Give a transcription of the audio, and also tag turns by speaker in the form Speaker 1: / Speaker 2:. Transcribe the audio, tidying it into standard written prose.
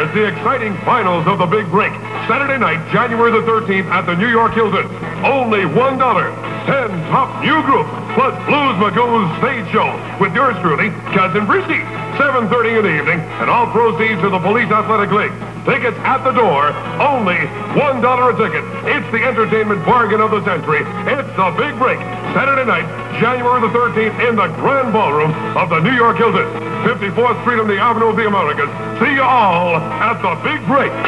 Speaker 1: Here's the exciting finals of the Big Break. Saturday night, January the 13th at the New York Hilton. Only $1. 10 top new groups, plus Blues Magoo's stage show with yours truly, Cousin Brisky. 7:30 in the evening, and all proceeds to the Police Athletic League. Tickets at the door, only $1 a ticket. It's the entertainment bargain of the century. It's the Big Break. Saturday night, January the 13th in the Grand Ballroom of the New York Hilton. 54th Street on the Avenue of the Americas. See you all at the Big Break.